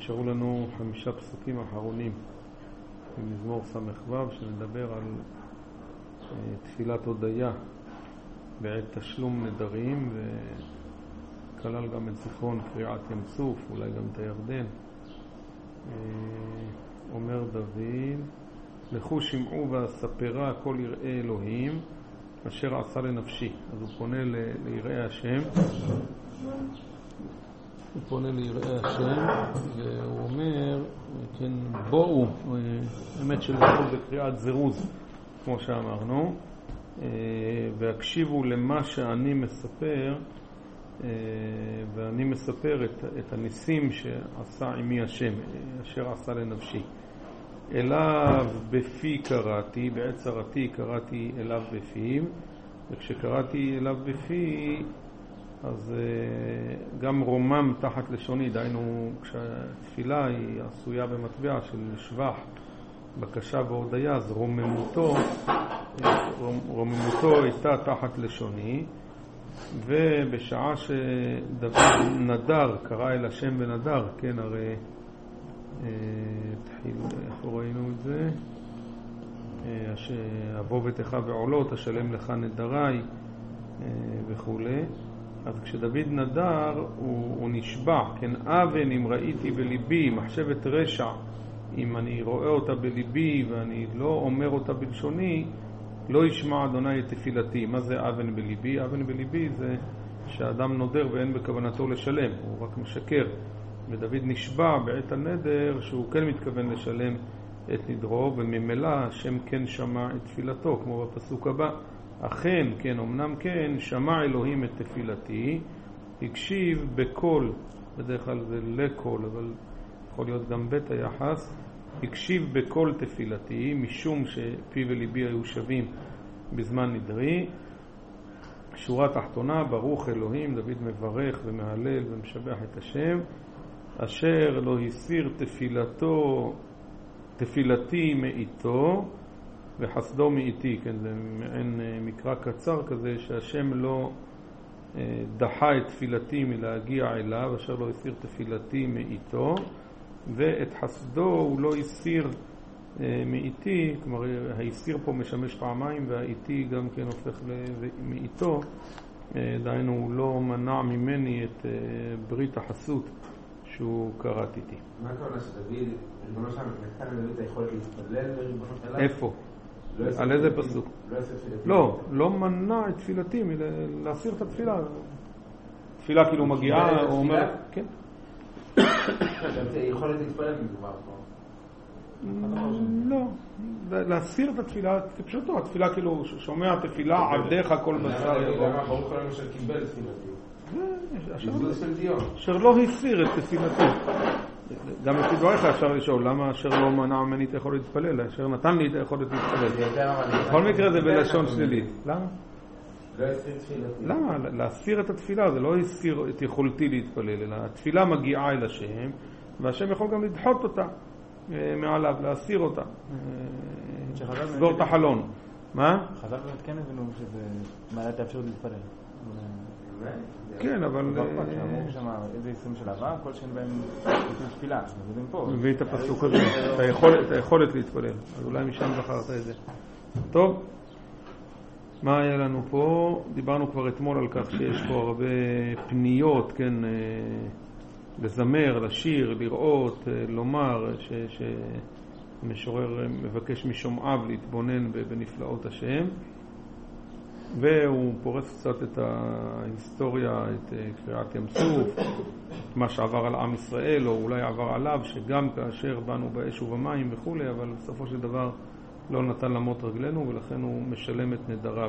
נשארו לנו 5 פסוקים אחרונים במזמור סמ"ו שמדבר על תפילת הודיה בעת תשלום נדרים, וכלל גם את זיכרון קריעת ים סוף, אולי גם את הירדן. אומר דוד, לכו שמעו ואספרה כל יראי אלוהים אשר עשה לנפשי. אז הוא פונה ליראי השם, והוא אומר, כן, בואו, האמת שלכו בקריאת זירוז, כמו שאמרנו, והקשיבו למה שאני מספר, ואני מספר את הניסים שעשה עמי השם, אשר עשה לנפשי. אליו בפי קראתי, בעת צרתי קראתי אליו בפיו, וכשקראתי אליו בפי, אז גם רומם תחת לשוני, דהיינו כשהתפילה היא עשויה במטבע של שבח, בקשה והודיה, אז רוממותו הייתה תחת לשוני, ובשעה שדוד נדר, קרא אל השם ונדר, כן, הרי איפה ראינו את זה? אבוא ביתך בעולות, אשלם לך נדריי וכו'. אז כשדוד נדר הוא נשבע, כן, אבן אם ראיתי בליבי, מחשבת רשע אם אני רואה אותה בליבי ואני לא אומר אותה בלשוני, לא ישמע אדוני את תפילתי. מה זה אבן בליבי? אבן בליבי זה שהאדם נודר ואין בכוונתו לשלם, הוא רק משקר. ודוד נשבע בעת הנדר שהוא כן מתכוון לשלם את נדרו, וממילא השם כן שמע את תפילתו, כמו בפסוק הבא. אכן, כן, אמנם כן, שמע אלוהים את תפילתי, הקשיב בקול, בדרך כלל זה לקול, אבל יכול להיות גם בית היחס, הקשיב בקול תפילתי, משום שפי וליבי היו שווים בזמן נדרי. שורה תחתונה, ברוך אלוהים, דוד מברך ומהלל ומשבח את השם, אשר לא הסיר תפילתי מאיתו וחסדו מאיתי. כן, זה מעין מקרא קצר כזה, שהשם לא דחה את תפילתי מלהגיע אליו, אשר לא הסיר תפילתי מאיתו, ואת חסדו הוא לא הסיר מאיתי. כלומר, ההסיר פה משמש פעמיים, והאיתי גם כן הופך מאיתו, דהיינו הוא לא מנע ממני את ברית החסות שהוא קראת איתי. מה הכוונה שדוד, ריבונו שלם, נתן לדוד את היכולת להתפלל בריבונו שלם? איפה? על איזה פסוק? לא מנע את תפילתי להסיר את התפילה. תפילה כאילו מגיעה, הוא אומר, כן. יכולת להתפלל מדובר פה. לא, להסיר את התפילה כפשוטו, התפילה כאילו שומע תפילה עבדיך כל בשר יבוא. ברוך אלוהים אשר קיבל את תפילתי. אשר לא הסיר את תפילתי. גם לפי דבריך אפשר לשאול, למה אשר לא מנע ממני את היכולת להתפלל, אשר נתן לי את היכולת להתפלל. בכל מקרה זה בלשון שלילית. למה? לא הסיר תפילתי. למה? להסיר את התפילה זה לא הסיר את יכולתי להתפלל, אלא התפילה מגיעה אל השם, והשם יכול גם לדחות אותה מעליו, להסיר אותה, לסגור את החלון. מה? חז"ל באמת כן הבנו שזה מעלה את האפשרות להתפלל. כן, אבל שאמרו שם איזה יישום של אהבה, כל שאין בהם תפילה, מביאים פה. מביא את הפסוק הזה, את היכולת להתפלל. אז אולי משם זכרת את זה. טוב, מה היה לנו פה? דיברנו כבר אתמול על כך שיש פה הרבה פניות, כן, לזמר, לשיר, לראות, לומר, שמשורר מבקש משומעיו להתבונן בנפלאות השם. והוא פורס קצת את ההיסטוריה, את קריעת ים סוף, מה שעבר על עם ישראל, או אולי עבר עליו, שגם כאשר באנו באש ובמים וכו', אבל בסופו של דבר לא נתן למות רגלנו, ולכן הוא משלם את נדריו.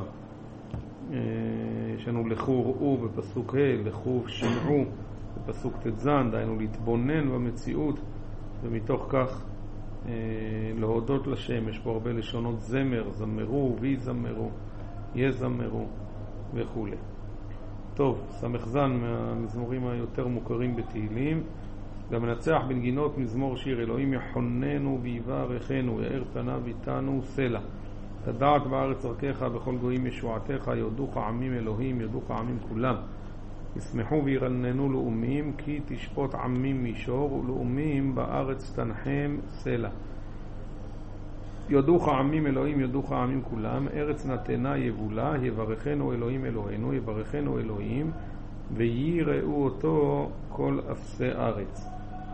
יש לנו לכו ראו בפסוק ה', לכו שמעו בפסוק ט"ז, דהיינו להתבונן במציאות, ומתוך כך להודות לשם. יש פה הרבה לשונות זמר, זמרו ויזמרו, יזמרו וכו'. טוב, סמ"ז מהמזמורים היותר מוכרים בתהילים. גם מנצח בנגינות מזמור שיר, אלוהים יחוננו ויברכנו, יאר פניו איתנו סלע. תדעת בארץ ערכך, בכל גויים ישועתך, יודוך עמים אלוהים, יודוך עמים כולם. ישמחו וירננו לאומים, כי תשפוט עמים מישור, ולאומים בארץ תנחם סלע. יודוך עמים אלוהים, יודוך עמים כולם, ארץ נתנה יבולה, יברכנו אלוהים אלוהינו, יברכנו אלוהים, ויראו אותו כל אפסי ארץ.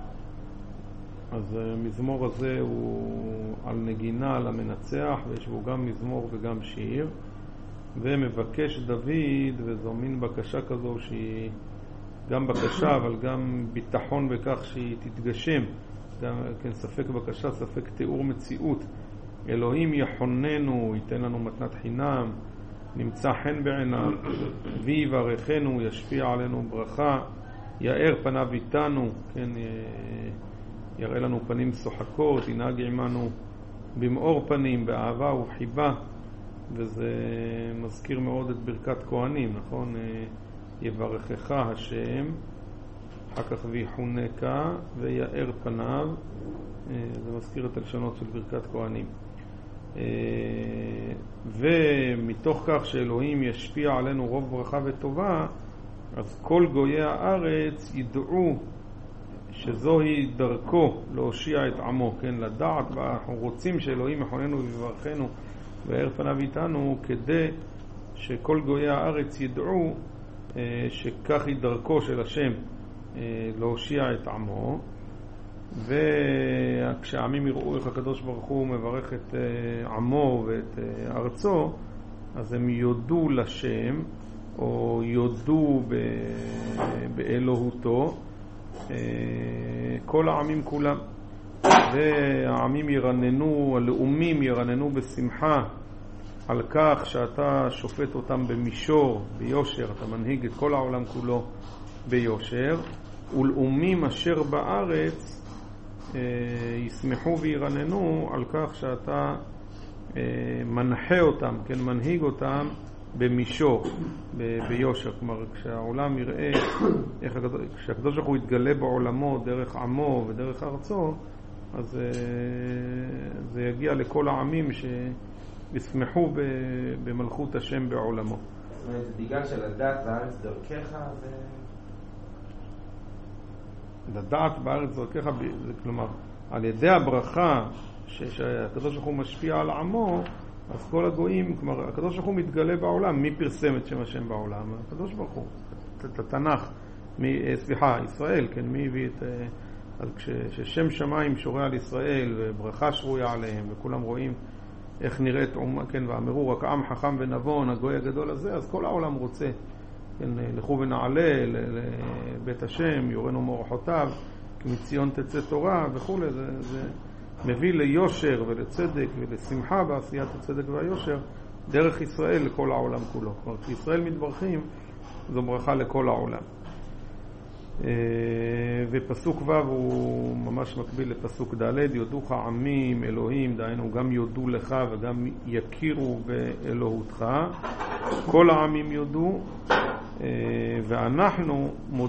אז המזמור הזה הוא על נגינה על המנצח, ויש בו גם מזמור וגם שיר, ומבקש דוד, וזו מין בקשה כזו שהיא גם בקשה אבל גם ביטחון בכך שהיא תתגשם, גם כן ספק בקשה, ספק תיאור מציאות. אלוהים יחוננו, ייתן לנו מתנת חינם, נמצא חן בעיניו, ויברכנו, ישפיע עלינו ברכה, יאר פניו איתנו, כן, יראה לנו פנים שוחקות, ינהג עמנו במאור פנים, באהבה ובחיבה. וזה מזכיר מאוד את ברכת כהנים, נכון? יברכך השם, אחר כך ויחונקה ויאר פניו, זה מזכיר את הלשונות של ברכת כהנים. ומתוך כך שאלוהים ישפיע עלינו רוב ברכה וטובה, אז כל גויי הארץ ידעו שזוהי דרכו להושיע את עמו, כן? לדעת, ואנחנו רוצים שאלוהים יחוננו ויברכנו ויאר פניו איתנו, כדי שכל גויי הארץ ידעו שכך היא דרכו של השם להושיע את עמו. וכשהעמים יראו איך הקדוש ברוך הוא מברך את עמו ואת ארצו, אז הם יודו לשם או יודו באלוהותו, כל העמים כולם. והעמים ירננו, הלאומים ירננו בשמחה על כך שאתה שופט אותם במישור, ביושר, אתה מנהיג את כל העולם כולו ביושר. ולאומים אשר בארץ ישמחו וירננו על כך שאתה מנחה אותם, כן, מנהיג אותם במישור, ביושר. כלומר, כשהעולם יראה כשהקדוש ברוך הוא יתגלה בעולמו דרך עמו ודרך ארצו, אז זה יגיע לכל העמים שישמחו במלכות השם בעולמו. זאת אומרת, זה בגלל של לדעת בארץ דרכך לדעת בארץ דרכך, כלומר, על ידי הברכה שהקדוש ברוך הוא משפיע על עמו, אז כל הגויים, כלומר, הקדוש ברוך הוא מתגלה בעולם. מי פרסם את שם השם בעולם? הקדוש ברוך הוא. את התנ"ך, ישראל, כן, מי הביא את... אז כששם שמיים שורה על ישראל וברכה שרויה עליהם וכולם רואים איך נראית אומה, כן, ואמרו רק עם חכם ונבון, הגוי הגדול הזה, אז כל העולם רוצה, כן, לכו ונעלה לבית השם, יורנו מאורחותיו, כי מציון תצא תורה וכו'. זה מביא ליושר ולצדק ולשמחה בעשיית הצדק והיושר דרך ישראל לכל העולם כולו. כלומר, כשישראל מתברכים, זו ברכה לכל העולם. ופסוק ו' הוא ממש מקביל לפסוק ד', יודוך עמים אלוהים, דהיינו גם יודו לך וגם יכירו באלוהותך, כל העמים יודו, ואנחנו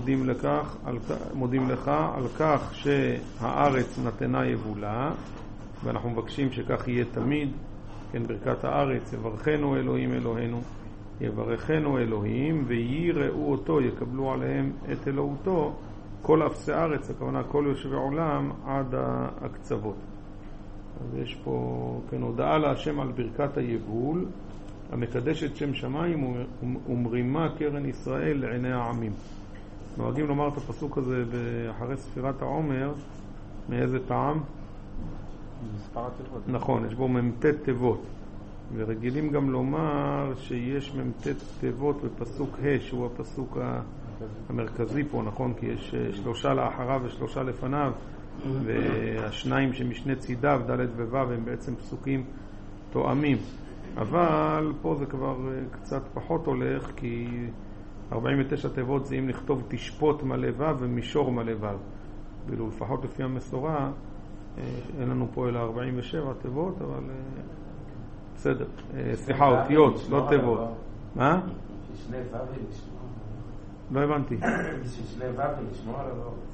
מודים לך על כך שהארץ נתנה יבולה, ואנחנו מבקשים שכך יהיה תמיד, כן, ברכת הארץ, יברכנו אלוהים אלוהינו, יברכנו אלוהים, ויראו אותו, יקבלו עליהם את אלוהותו, כל אפסי ארץ, הכוונה כל יושבי עולם עד הקצוות. אז יש פה, כן, הודעה להשם על ברכת היבול, המקדשת שם שמיים ומרימה קרן ישראל לעיני העמים. נוהגים לומר את הפסוק הזה אחרי ספירת העומר, מאיזה טעם? מספר התיבות. נכון, יש בו ממתת תיבות. ורגילים גם לומר שיש ממתת תיבות בפסוק ה' שהוא הפסוק המרכזי פה, נכון? כי יש 3 לאחריו ו3 לפניו, והשניים שמשני צידיו, ד' וו', הם בעצם פסוקים תואמים. אבל פה זה כבר קצת פחות הולך, כי 49 תיבות זה אם לכתוב תשפוט מלא ו' ומישור מלא ו'. ואילו לפחות לפי המסורה, אין לנו פה אלא 47 תיבות, אבל... בסדר, סליחה, אותיות, לא תיבות. מה? שני ו' ולשמוע. לא הבנתי. שני ו' ולשמוע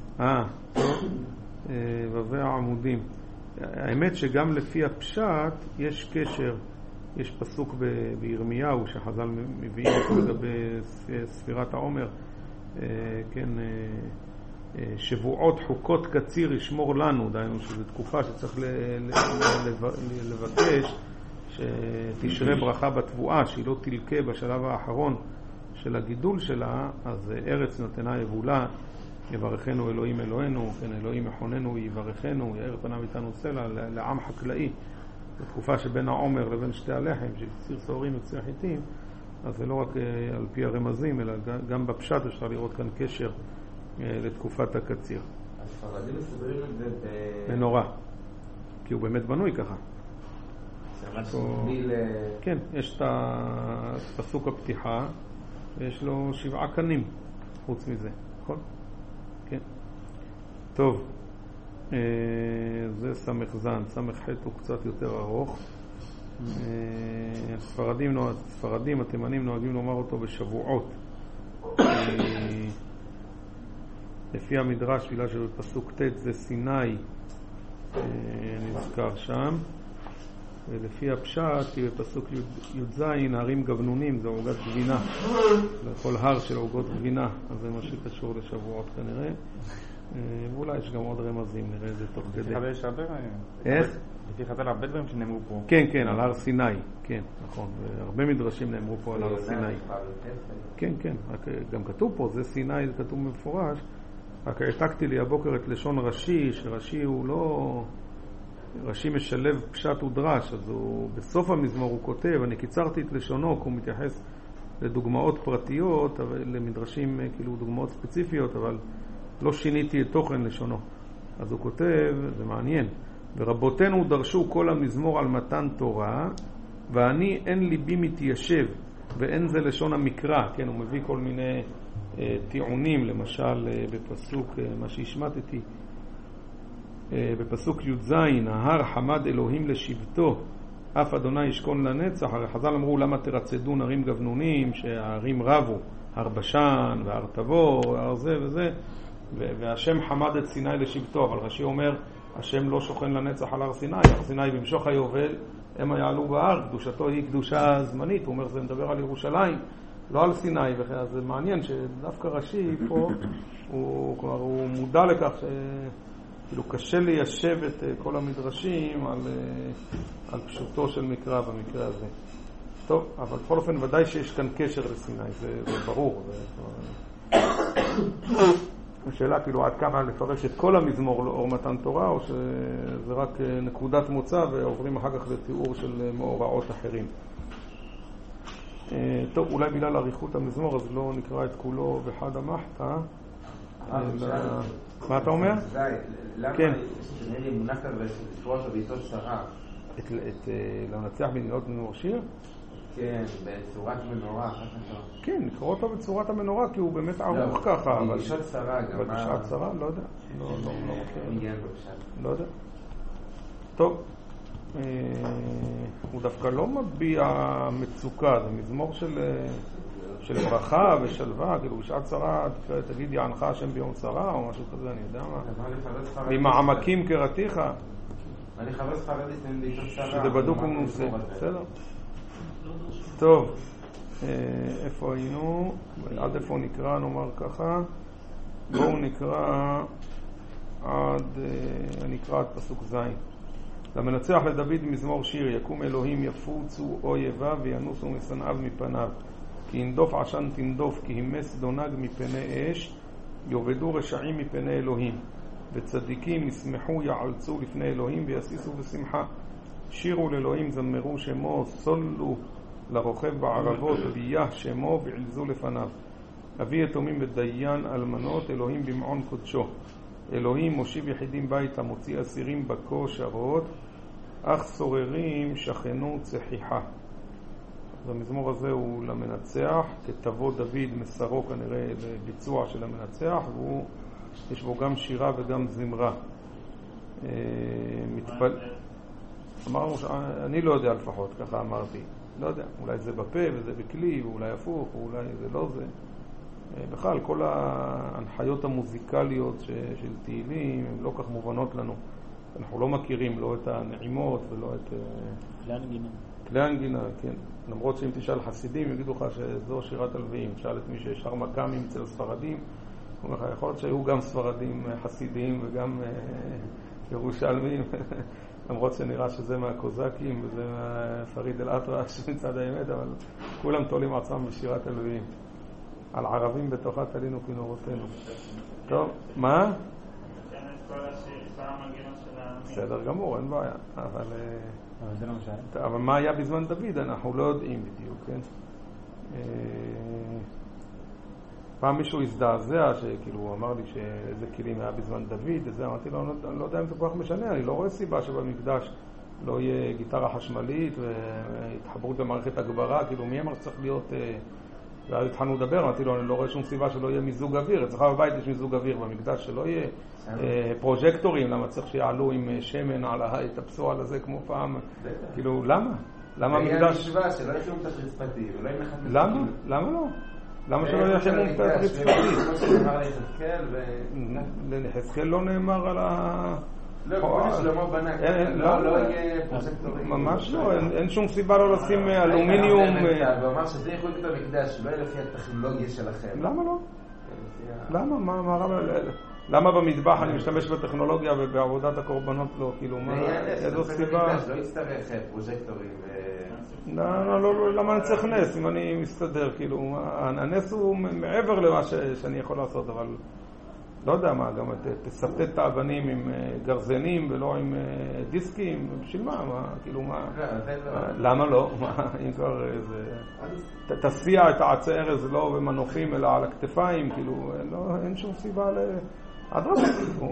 לא. והעמודים. האמת שגם לפי הפשט יש קשר, יש פסוק בירמיהו שחז"ל מביאים אותו לגבי ספירת העומר, כן, שבועות חוקות קציר ישמור לנו, דהיינו שזו תקופה שצריך לבקש שתשרה ברכה בתבואה, שהיא לא תלקה בשלב האחרון של הגידול שלה. אז ארץ נתנה יבולה, יברכנו אלוהים אלוהינו, כן, אלוהים יחוננו יברכנו, יאר פניו איתנו סלע, לעם חקלאי. בתקופה שבין העומר לבין שתי הלחם, של קציר שעורים וקציר חיטים, אז זה לא רק על פי הרמזים, אלא גם בפשט אפשר לראות כאן קשר לתקופת הקציר. הספרדים מסתדרים את זה מנורה, כי הוא באמת בנוי ככה. כן, יש את פסוק הפתיחה, ויש לו 7 קנים חוץ מזה, נכון? כן. טוב, זה סמך זן, סמך חטא הוא קצת יותר ארוך. הספרדים, התימנים נוהגים לומר אותו בשבועות. לפי המדרש, בגלל שבפסוק ט' זה סיני, נזכר שם. ולפי הפשט, כי בפסוק י"ז, הרים גבנונים, זה עוגת גבינה. לכל הר של עוגות גבינה, אז זה מה שקשור לשבועות כנראה. ואולי יש גם עוד רמזים, נראה את זה תוך כדי. יש הרבה... איך? לפי חז"ל הרבה דברים שנאמרו פה. כן, כן, על הר סיני. כן, נכון. והרבה מדרשים נאמרו פה על הר סיני. כן, כן. גם כתוב פה, זה סיני, זה כתוב מפורש. רק העתקתי לי הבוקר את לשון רש"י, שרש"י הוא לא... רש"י משלב פשט ודרש, אז הוא בסוף המזמור הוא כותב, אני קיצרתי את לשונו, כי הוא מתייחס לדוגמאות פרטיות, למדרשים כאילו דוגמאות ספציפיות, אבל לא שיניתי את תוכן לשונו. אז הוא כותב, זה מעניין, ורבותינו דרשו כל המזמור על מתן תורה, ואני אין ליבי מתיישב, ואין זה לשון המקרא. כן, הוא מביא כל מיני טיעונים, למשל בפסוק, מה שהשמטתי, בפסוק י"ז, ההר חמד אלוהים לשבטו, אף אדוני ישכון לנצח. הרי חז"ל אמרו למה תרצדו נרים גבנונים, שהערים רבו, הר בשן והר תבור, הר זה וזה, והשם חמד את סיני לשבטו. אבל רש"י אומר, השם לא שוכן לנצח על הר סיני, הר סיני במשוך היובל הם יעלו בהר, קדושתו היא קדושה זמנית. הוא אומר, זה מדבר על ירושלים, לא על סיני. אז זה מעניין שדווקא רש"י פה הוא מודע לכך כאילו קשה ליישב את כל המדרשים על פשוטו של מקרא במקרה הזה. טוב, אבל בכל אופן ודאי שיש כאן קשר לסיני, זה ברור. השאלה כאילו עד כמה לפרש את כל המזמור לאור מתן תורה, או שזה רק נקודת מוצא ועוברים אחר כך לתיאור של מאורעות אחרים. טוב, אולי בגלל אריכות המזמור אז לא נקרא את כולו בחד המחתא. מה אתה אומר? למה יש מונח כזה לשפוט בביתו שרה? לנצח מדינות מנור שיר? כן, בצורת מנורה. כן, נקרא אותו בצורת המנורה, כי הוא באמת ערוך ככה. בשעת שרה גם. בשעת שרה? לא יודע. לא יודע. טוב. הוא דווקא לא מביע מצוקה, זה מזמור של ברכה ושלווה, כאילו בשעת צרה תגיד יענך השם ביום צרה או משהו כזה, אני יודע מה. ממעמקים קראתיך. אני חבש חרדית עם ביתו שרה. שזה בדוק ומנוסה, בסדר. טוב, איפה היינו? עד איפה נקרא, נאמר ככה. בואו נקרא נקרא עד פסוק זין. למנצח לדוד מזמור שיר, יקום אלוהים יפוצו אויביו וינוסו משנאיו מפניו. כי ינדוף עשן תנדוף, כי הימס דונג מפני אש, יובדו רשעים מפני אלוהים. וצדיקים ישמחו יעלצו לפני אלוהים ויסיסו בשמחה. שירו לאלוהים זמרו שמו, סולו לרוכב בערבות, ביה שמו ועלזו לפניו. אבי יתומים ודיין אלמנות, אלוהים במעון קודשו. אלוהים מושיב יחידים ביתה, מוציא אסירים בכושרות, אך סוררים שכנו צחיחה. אז המזמור הזה הוא למנצח, כתבוא דוד מסרו כנראה לביצוע של המנצח, ויש בו גם שירה וגם זמרה. אמרנו אני לא יודע לפחות, ככה אמרתי. לא יודע, אולי זה בפה וזה בכלי, ואולי הפוך, ואולי זה לא זה. בכלל, כל ההנחיות המוזיקליות של תהילים הן לא כך מובנות לנו. אנחנו לא מכירים לא את הנעימות ולא את... כלי הנגינה. כלי הנגינה, כן. למרות שאם תשאל חסידים, יגידו לך שזו שירת הלוויים. תשאל את מי ששר מקאמים אצל ספרדים, הוא אומר לך, יכול להיות שהיו גם ספרדים חסידים וגם ירושלמים, למרות שנראה שזה מהקוזקים וזה מהפריד אל-אטרש מצד האמת, אבל כולם תולים עצמם בשירת הלוויים. על ערבים בתוכה תלינו כנורותינו. טוב, מה? בסדר גמור, אין בעיה. אבל מה היה בזמן דוד? אנחנו לא יודעים בדיוק, כן? פעם מישהו הזדעזע, שכאילו הוא אמר לי שאיזה כלים היה בזמן דוד, וזה אמרתי לו, אני לא יודע אם זה כל כך משנה, אני לא רואה סיבה שבמקדש לא יהיה גיטרה חשמלית והתחברות למערכת הגברה, כאילו מי אמר שצריך להיות... ואז התחלנו לדבר, אמרתי לו, אני לא רואה שום סיבה שלא יהיה מיזוג אוויר, אצלך בבית יש מיזוג אוויר, במקדש שלא יהיה פרוז'קטורים, למה צריך שיעלו עם שמן על הפסואל הזה כמו פעם, כאילו למה? למה המקדש... היה משוואה שלא יהיה חימום תת-רצפתי, ולא יהיה נחת... למה? למה לא? למה שלא יהיה חימום תת-רצפתי? כמו שנאמר ליחזקאל ליחזקאל לא נאמר על ה... לא, כמו ששלמה בנה, לא יהיה פרוז'קטורים. ממש לא, אין שום סיבה לא לשים אלומיניום. הוא אמר שזה יכול להיות המקדש, לא יהיה לפי הטכנולוגיה שלכם. למה לא? למה במטבח אני משתמש בטכנולוגיה ובעבודת הקורבנות לא? כאילו, מה, איזו סיבה? לא יצטרך פרוז'קטורים. לא, למה אני צריך נס אם אני מסתדר? כאילו, הנס הוא מעבר למה שאני יכול לעשות, אבל לא יודע מה, גם תספטט את האבנים עם גרזנים ולא עם דיסקים, בשביל מה? כאילו, מה? למה לא? אם כבר איזה... תסיע את העצי ארז לא במנופים אלא על הכתפיים, כאילו, אין שום סיבה אדרבה,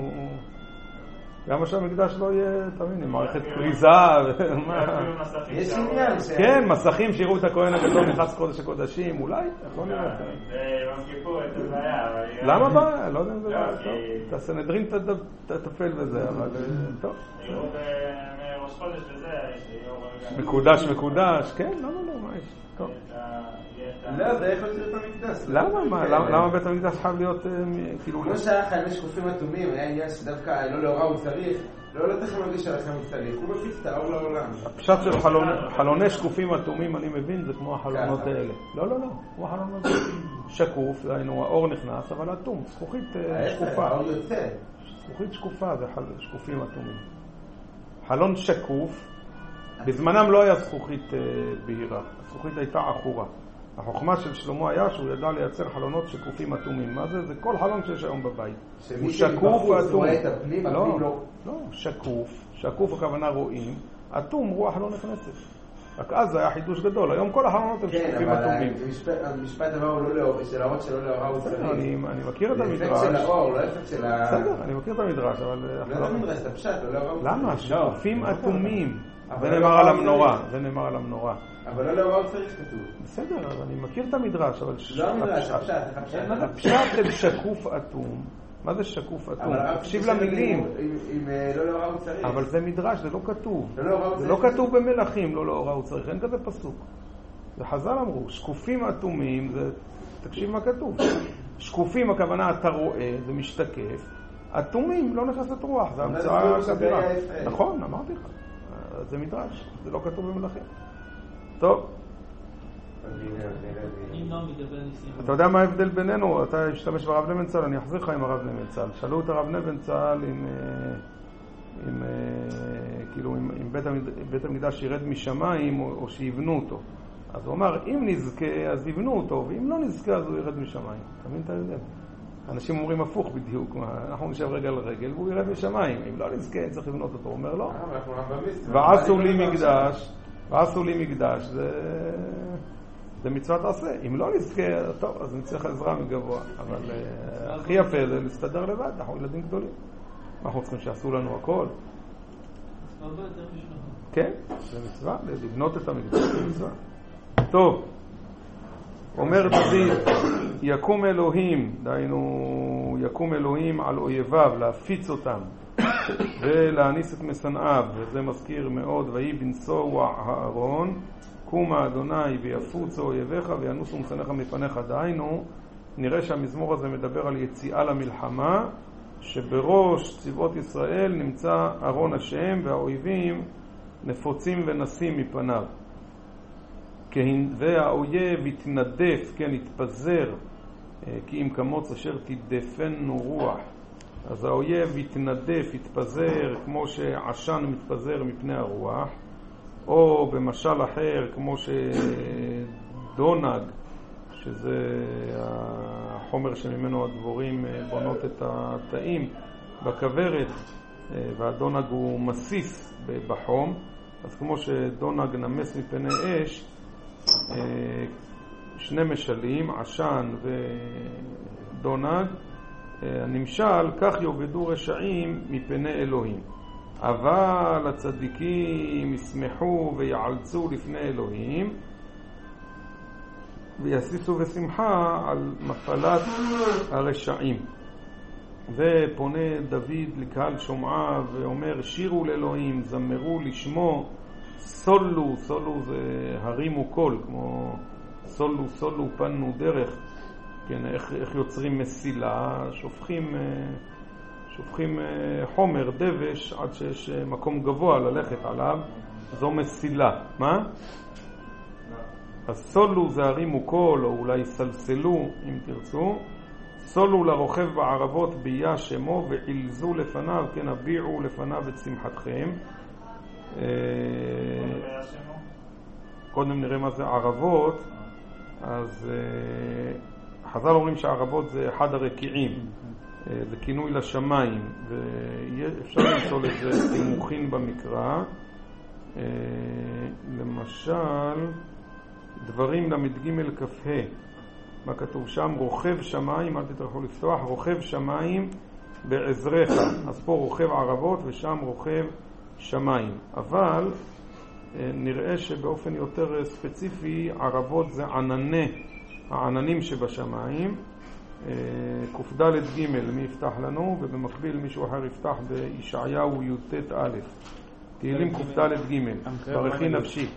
גם שהמקדש לא יהיה, תמיד, עם מערכת פריזה, יש עניין ש... כן, מסכים שיראו את הכהן הגדול נכנס קודש הקודשים, אולי, יכול להיות. ביום כיפור את הבעיה. למה בעיה? לא יודע אם זה בעיה, טוב. את הסנהדרין תטפל בזה, אבל טוב. יראו בראש חודש וזה, יש מקודש, כן, למה לא, מה יש? טוב. לא, זה יכול להיות המקדש. למה בית המקדש חייב להיות כאילו... כמו שהיה חייבי שקופים אטומים, היה עניין שדווקא לא לאורה הוא צריך, לא טכנולוגיה שלכם הוא צריך, הוא מפיץ את האור לעולם. הפשט של חלוני שקופים אטומים, אני מבין, זה כמו החלונות האלה. לא, כמו החלונות האלה. שקוף, האור נכנס, אבל אטום, זכוכית שקופה. האור יוצא. זכוכית שקופה, זה שקופים אטומים. חלון שקוף, בזמנם לא היה זכוכית בהירה, הזכוכית הייתה עכורה. החוכמה של שלמה היה שהוא ידע לייצר חלונות שקופים אטומים. מה זה? זה כל חלון שיש היום בבית. הוא שקוף אטום. לא, שקוף הכוונה רואים, אטום רוח לא נכנסת. רק אז זה היה חידוש גדול, היום כל החלונות הם שקופים אטומים. המשפט דבר הוא לא לאור, של להראות שלא לאורה הוא צריך. אני מכיר את המדרש. זה אפקט של האור, לא אפקט של ה... בסדר, אני מכיר את המדרש, אבל... לא המדרש, זה הפשט, לא לאורה הוא צריך. למה? שקופים אטומים. זה נאמר על המנורה. אבל לא לאורה הוא צריך כתוב. בסדר, אבל אני מכיר את המדרש, אבל... לא המדרש, הפשט. הפשט של שקוף אטום. מה זה שקוף אטום? תקשיב למילים. אם לא לאורה הוא צריך. אבל זה מדרש, זה לא כתוב. זה לא כתוב במלכים, לא לאורה הוא צריך. אין כזה פסוק. זה חז"ל אמרו, שקופים אטומים, תקשיב מה כתוב. שקופים הכוונה אתה רואה, זה משתקף. אטומים לא נכנסת רוח, זה המצאה כבירה. נכון, אמרתי לך. זה מדרש, זה לא כתוב במלכים. טוב. אתה יודע מה ההבדל בינינו? אתה השתמש ברב נבנצל, אני אחזיר לך עם הרב נבנצל. שאלו את הרב נבנצל אם בית המקדש ירד משמיים או שיבנו אותו. אז הוא אמר, אם נזכה אז יבנו אותו, ואם לא נזכה אז הוא ירד משמיים. אתה מבין את ההבדל? אנשים אומרים הפוך בדיוק, אנחנו נשב רגל לרגל והוא ירד משמיים. אם לא נזכה צריך לבנות אותו. הוא אומר לא. ועשו לי מקדש, זה מצוות עשה. אם לא נזכה, טוב, אז נצטרך עזרה מגבוה. אבל הכי יפה זה להסתדר לבד, אנחנו ילדים גדולים. אנחנו צריכים שעשו לנו הכל. כן, זה מצווה, לבנות את המקדש, זה מצווה. טוב, אומר דוד, יקום אלוהים, דהיינו יקום אלוהים על אויביו, להפיץ אותם ולהניס את משנאיו, וזה מזכיר מאוד, ויהי בנסוע הארון, קומה אדוני ויפוצו אויביך וינוסו משנאיך מפניך. דהיינו, נראה שהמזמור הזה מדבר על יציאה למלחמה, שבראש צבאות ישראל נמצא ארון השם והאויבים נפוצים ונסים מפניו. והאויב יתנדף, כן, יתפזר, כי אם כמוץ אשר תדפנו רוח. אז האויב יתנדף, יתפזר, כמו שעשן מתפזר מפני הרוח, או במשל אחר, כמו שדונג, שזה החומר שממנו הדבורים בונות את התאים בכוורת, והדונג הוא מסיס בחום, אז כמו שדונג נמס מפני אש, שני משלים, עשן ודונג, הנמשל, כך יאבדו רשעים מפני אלוהים. אבל הצדיקים ישמחו ויעלצו לפני אלוהים, ויסיסו בשמחה על מפלת הרשעים. ופונה דוד לקהל שומעה ואומר, שירו לאלוהים, זמרו לשמו, סולו, סולו זה הרימו קול, כמו סולו, סולו פנו דרך. כן, איך יוצרים מסילה? שופכים חומר, דבש, עד שיש מקום גבוה ללכת עליו, זו מסילה. מה? אז סולו זה הרימו קול, או אולי סלסלו, אם תרצו. סולו לרוכב בערבות ביה שמו, ועילזו לפניו, כן, הביעו לפניו את שמחתכם. קודם נראה מה זה ערבות. אז חז"ל אומרים שהערבות זה אחד הרקיעים, זה כינוי לשמיים, ואפשר למצוא לזה תימוכין במקרא. למשל דברים למ"ג כ"ה, מה כתוב שם? רוכב שמיים, אל תטרחו לפתוח, רוכב שמיים בעזרך. אז פה רוכב ערבות ושם רוכב שמיים. אבל נראה שבאופן יותר ספציפי ערבות זה העננים שבשמיים. ק"ד ג' מי יפתח לנו? ובמקביל מישהו אחר יפתח בישעיהו י"ט א', תהילים ק"ד ג', ברכי נפשי.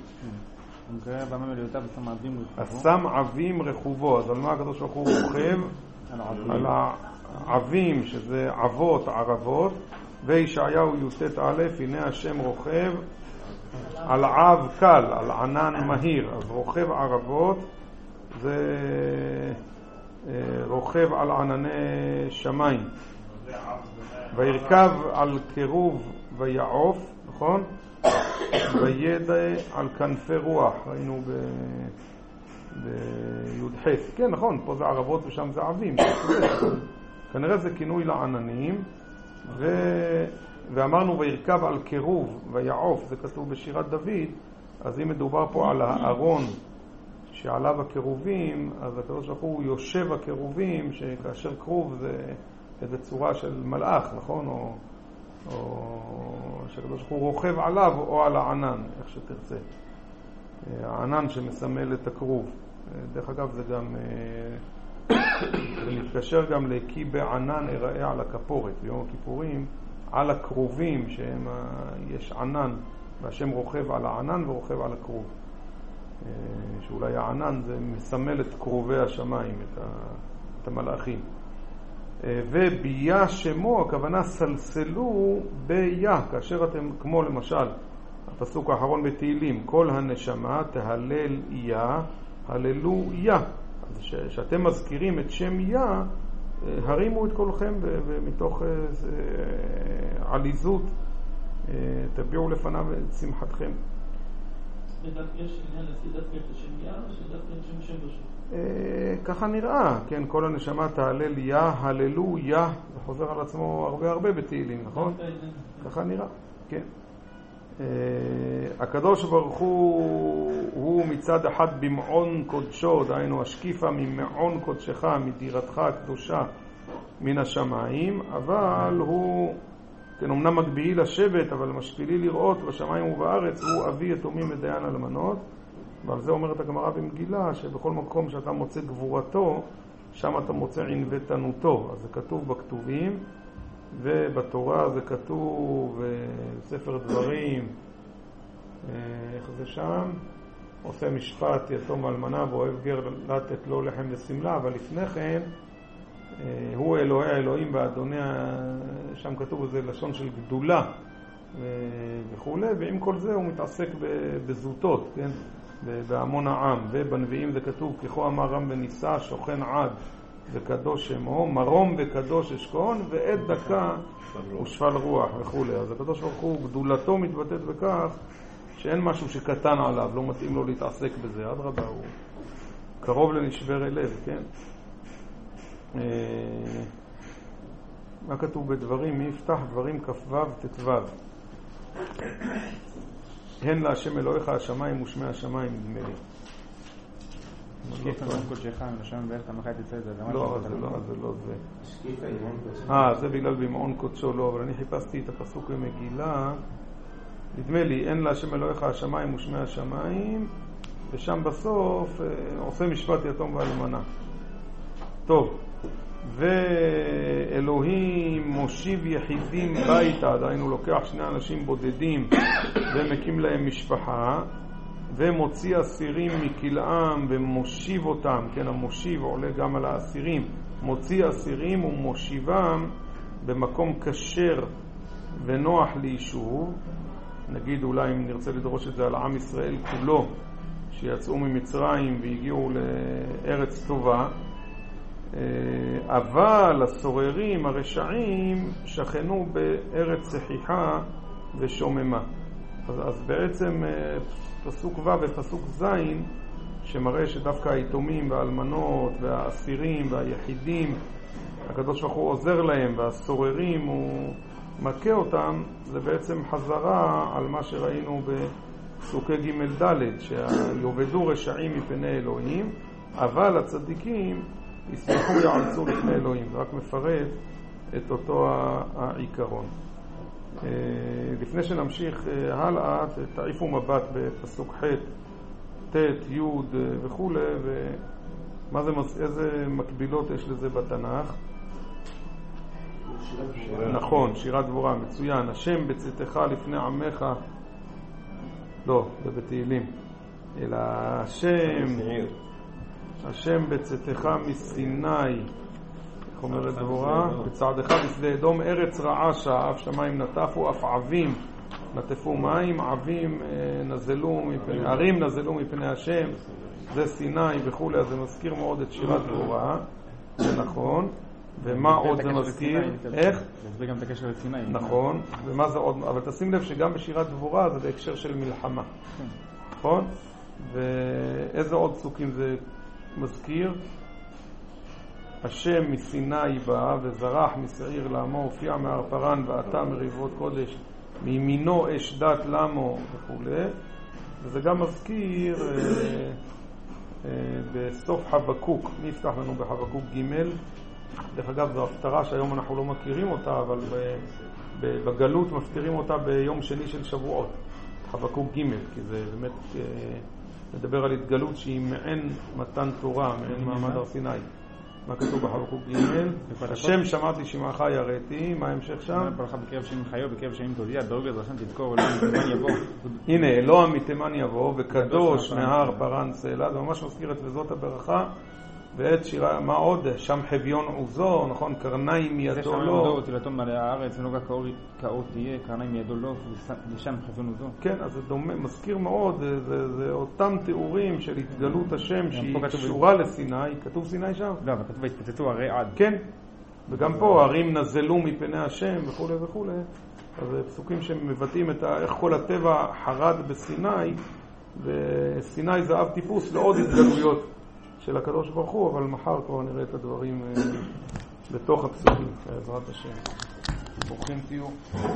השם עבים רכובו. אז על מה הקדוש ברוך הוא רוכב? על העבים, שזה אבות, ערבות. וישעיהו י"ט א', הנה השם רוכב על עב קל, על ענן מהיר. אז רוכב ערבות זה רוכב על ענני שמיים. וירכב על קירוב ויעוף, נכון? וידע על כנפי רוח, ראינו בי"ח. כן, נכון, פה זה ערבות ושם זה עבים. כנראה זה כינוי לעננים. ואמרנו וירכב על קירוב ויעוף, זה כתוב בשירת דוד. אז אם מדובר פה על הארון שעליו הקירובים, אז הקדוש ברוך הוא יושב הקירובים, שכאשר קרוב זה איזו צורה של מלאך, נכון? או שהקדוש ברוך הוא רוכב עליו או על הענן, איך שתרצה. הענן שמסמל את הקרוב. דרך אגב זה גם זה מתקשר גם לכי בענן יראה על הכפורת. ביום הכיפורים על הקרובים יש ענן, והשם רוכב על הענן ורוכב על הקרוב. שאולי הענן זה מסמל את קרובי השמיים, את המלאכים. וביה שמו, הכוונה סלסלו ביה, כאשר אתם, כמו למשל הפסוק האחרון בתהילים, כל הנשמה תהלל יה, הללו יה. אז שאתם מזכירים את שם יה, הרימו את קולכם ומתוך עליזות תביעו לפניו את שמחתכם. יש עניין דווקא את השם יה או שדווקא את שם רשות? ככה נראה, כן, כל הנשמה תהלל יה, הללו יה, זה חוזר על עצמו הרבה בתהילים, נכון? ככה נראה, כן. הקדוש ברוך הוא מצד אחד במעון קודשו, דהיינו השקיפה ממעון קודשך, מדירתך הקדושה מן השמיים, אבל הוא, כן, אמנם מגביהי לשבת, אבל משפילי לראות בשמיים ובארץ, הוא אבי יתומים ודיין אלמנות. ועל זה אומרת הגמרא במגילה, שבכל מקום שאתה מוצא גבורתו, שם אתה מוצא ענוותנותו. אז זה כתוב בכתובים, ובתורה זה כתוב, בספר דברים, איך זה שם? עושה משפט יתום אלמנה ואוהב גר לתת לו לחם וסמלה, אבל לפני כן, הוא אלוהי האלוהים ואדוני, שם כתוב איזה לשון של גדולה וכו', ועם כל זה הוא מתעסק בזוטות, כן? בהמון העם, ובנביאים זה כתוב, ככה אמר רם וניסה, שוכן עד וקדוש שמו, מרום וקדוש אשכון, ועת דקה ושפל רוח וכו'. אז הקדוש ברוך הוא, גדולתו מתבטאת בכך שאין משהו שקטן עליו, לא מתאים לו להתעסק בזה, אדרבה, הוא קרוב לנשברי לב, כן? מה כתוב בדברים? מי יפתח דברים כ"ו ט"ו. הן להשם אלוהיך השמיים ושמי השמיים, נדמה לי. שקיף אמון קודשך ושם ואיך תמך תצא את זה. לא, זה לא זה. זה בגלל במעון קודשו, לא, אבל אני חיפשתי את הפסוק במגילה. נדמה לי, אין להשם אלוהיך השמיים ושמי השמיים, ושם בסוף עושה משפט יתום ואלמנה. טוב, ואלוהים מושיב יחידים ביתה, דהיינו לוקח שני אנשים בודדים ומקים להם משפחה, ומוציא אסירים מכלאם ומושיב אותם, כן, המושיב עולה גם על האסירים, מוציא אסירים ומושיבם במקום כשר ונוח ליישוב. נגיד אולי אם נרצה לדרוש את זה על עם ישראל כולו, שיצאו ממצרים והגיעו לארץ טובה, אבל הסוררים הרשעים שכנו בארץ צחיחה ושוממה. אז בעצם פסוק ו' ופסוק ז' שמראה שדווקא היתומים והאלמנות והאסירים והיחידים הקדוש ברוך הוא עוזר להם, והסוררים הוא מכה אותם, זה בעצם חזרה על מה שראינו בפסוקי ג' ד', שיובדו רשעים מפני אלוהים, אבל הצדיקים ישמחו יעלצו לפני אלוהים. זה רק מפרט את אותו העיקרון. לפני שנמשיך הלאה, תעיפו מבט בפסוק ח', ט', י' וכו', איזה מקבילות יש לזה בתנ"ך? נכון, שירת דבורה, מצוין. השם בצאתך לפני עמך, לא, זה בתהילים, אלא השם בצאתך מסיני, איך אומרת דבורה? בצעדך בשדה אדום, ארץ רעשה, אף שמיים נטפו, אף עבים נטפו מים, עבים נזלו מפני, ערים נזלו מפני השם, זה סיני וכו'. אז זה מזכיר מאוד את שירת דבורה, זה נכון. ומה עוד זה מזכיר? איך? זה גם את הקשר לסיני. נכון. ומה זה עוד? אבל תשים לב שגם בשירת דבורה זה בהקשר של מלחמה. נכון? ואיזה עוד פסוקים זה מזכיר? השם מסיני בא וזרח משעיר לעמו, הופיע מהר פרן ועתה מריבות קודש, מימינו אש דת למו וכו'. וזה גם מזכיר בסוף חבקוק. מי יפתח לנו בחבקוק ג'? דרך אגב, זו הפטרה שהיום אנחנו לא מכירים אותה, אבל בגלות מפתירים אותה ביום שני של שבועות, חבקוק ג', כי זה באמת מדבר על התגלות שהיא מעין מתן תורה, מעין מעמד הר סיני. מה כתוב בחבקוק ג'? השם שמעתי שמעך יראתי, מה ההמשך שם? ברכה בקרב שם חיו, בקרב שם תודיע, דורג עזרשם תזכור, אלוה מתימן יבוא. הנה, אלוה מתימן יבוא, וקדוש מהר פרן סלע, זה ממש מזכיר את וזאת הברכה. ואת שירה, מה עוד? שם חביון עוזו, נכון? קרניים ידו לו. זה שם עמדו, תלתום מלא הארץ, ונוגע כאור תהיה, קרניים ידו לו, ושם חביון עוזו. כן, אז זה דומה, מזכיר מאוד, זה אותם תיאורים של התגלות השם שהיא קשורה לסיני. כתוב סיני שם? לא, אבל כתוב התפוצצו הרי עד. כן, וגם פה הרים נזלו מפני השם וכו' וכו'. אז זה פסוקים שמבטאים את איך כל הטבע חרד בסיני, וסיני זה אב טיפוס לעוד התגלויות של הקדוש ברוך הוא, אבל מחר כבר נראה את הדברים בתוך הפסוקים, בעזרת השם. ברוכים תהיו.